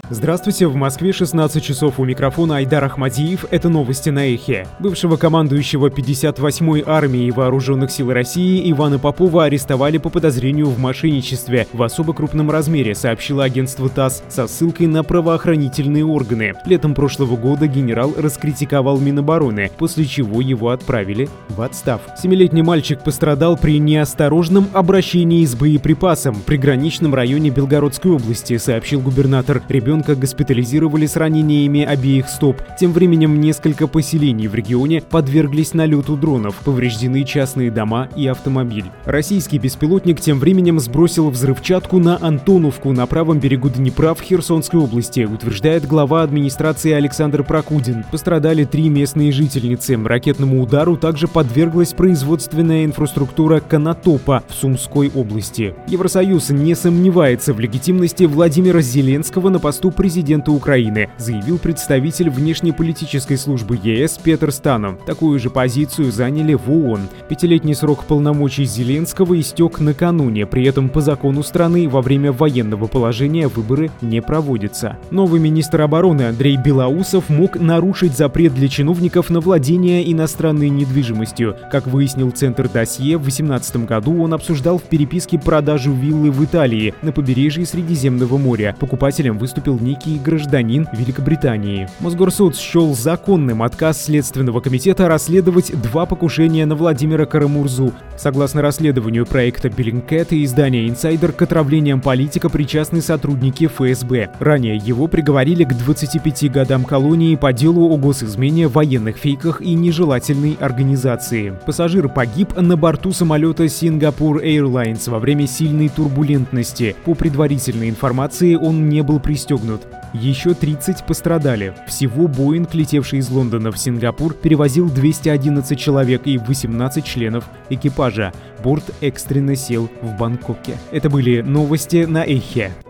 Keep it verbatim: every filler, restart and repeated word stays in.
Здравствуйте, в Москве шестнадцать часов, у микрофона Айдар Ахмадиев. Это новости на Эхе. Бывшего командующего пятьдесят восьмой армией Вооруженных сил России Ивана Попова арестовали по подозрению в мошенничестве в особо крупном размере, сообщило агентство ТАСС со ссылкой на правоохранительные органы. Летом прошлого года генерал раскритиковал Минобороны, после чего его отправили в отставку. Семилетний мальчик пострадал при неосторожном обращении с боеприпасом в приграничном районе Белгородской области, сообщил губернатор. Ребенка госпитализировали с ранениями обеих стоп. Тем временем несколько поселений в регионе подверглись налету дронов, повреждены частные дома и автомобиль. Российский беспилотник тем временем сбросил взрывчатку на Антоновку на правом берегу Днепра в Херсонской области, утверждает глава администрации Александр Прокудин. Пострадали три местные жительницы. Ракетному удару также подверглась производственная инфраструктура Конотопа в Сумской области. Евросоюз не сомневается в легитимности Владимира Зеленского на посту президента Украины, заявил представитель внешнеполитической службы ЕС Петр Станов. Такую же позицию заняли в ООН. Пятилетний срок полномочий Зеленского истек накануне, при этом по закону страны во время военного положения выборы не проводятся. Новый министр обороны Андрей Белоусов мог нарушить запрет для чиновников на владение иностранной недвижимостью. Как выяснил Центр Досье, в две тысячи восемнадцатом году он обсуждал в переписке продажу виллы в Италии на побережье Средиземного моря. Покупателем выступил некий гражданин Великобритании. Мосгорсуд счел законным отказ Следственного комитета расследовать два покушения на Владимира Карамурзу. Согласно расследованию проекта Bellingcat и издания «Инсайдер», к отравлениям политика причастны сотрудники эф эс бэ. Ранее его приговорили к двадцати пяти годам колонии по делу о госизмене, военных фейках и нежелательной организации. Пассажир погиб на борту самолета Singapore Airlines во время сильной турбулентности. По предварительной информации, он не был пристегнут. Еще тридцать пострадали. Всего Боинг, летевший из Лондона в Сингапур, перевозил двести одиннадцать человек и восемнадцать членов экипажа. Борт экстренно сел в Бангкоке. Это были новости на Эхе.